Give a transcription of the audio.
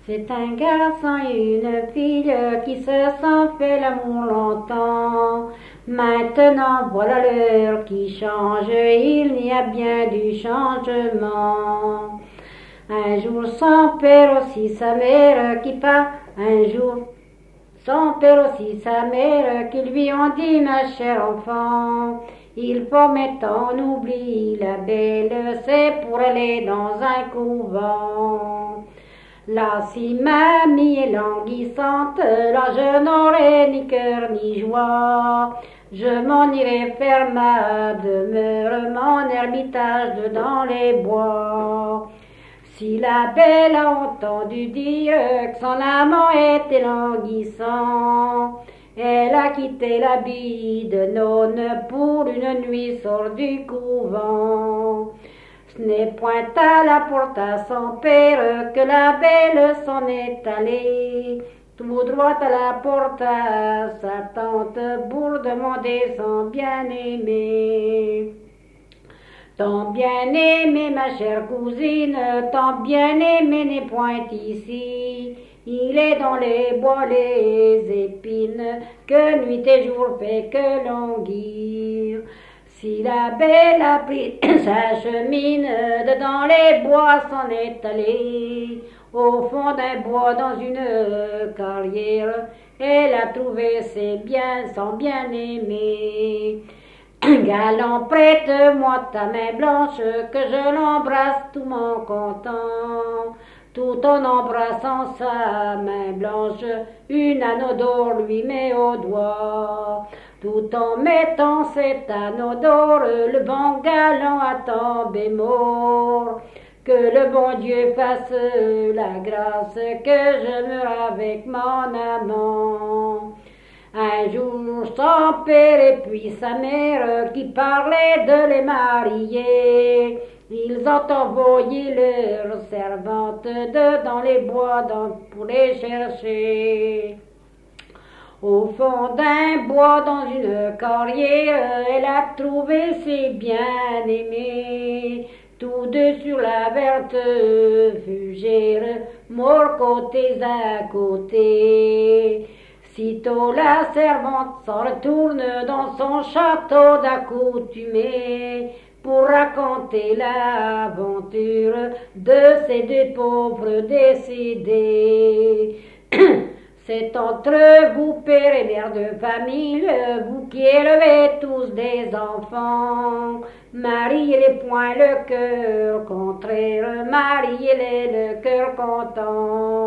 C'est un garçon et une fille qui se sont fait l'amour longtemps. Maintenant voilà l'heure qui change, il y a bien du changement. Un jour son père aussi sa mère qui part, un jour son père aussi sa mère qui lui ont dit ma chère enfant, il faut mettre en oubli la belle, c'est pour aller dans un couvent. Là si mamie est languissante, là je n'aurai ni cœur ni joie. Je m'en irai faire ma demeure, mon ermitage dans les bois. Si la belle a entendu dire que son amant était languissant, elle a quitté l'habit de nonne pour une nuit sort du couvent. Ce n'est point à la porte à son père que la belle s'en est allée, tout droit à la porte à sa tante pour demander son bien-aimé. Ton bien-aimé, ma chère cousine, ton bien-aimé n'est point ici. Il est dans les bois, les épines, que nuit et jour fait que languir. Si la belle a pris sa chemine, dans les bois s'en est allée, au fond d'un bois dans une carrière, elle a trouvé son bien-aimé. Galant, prête-moi ta main blanche, que je l'embrasse tout mon content. Tout en embrassant sa main blanche, une anneau d'or lui met au doigt. Tout en mettant cet anneau d'or, le bon galant attend bémor. Que le bon Dieu fasse la grâce, que je meure avec mon amant. Un jour son père et puis sa mère qui parlaient de les marier, ils ont envoyé leurs servantes dans les bois pour les chercher. Au fond d'un bois dans une carrière, elle a trouvé ses bien-aimés, tous deux sur la verte fugère, morts côtés à côté. Sitôt la servante s'en retourne dans son château d'accoutumée pour raconter l'aventure de ces deux pauvres décédés. C'est entre vous, père et mère de famille, vous qui élevez tous des enfants. Mariez-les point le cœur contraire, mariez-les le cœur content.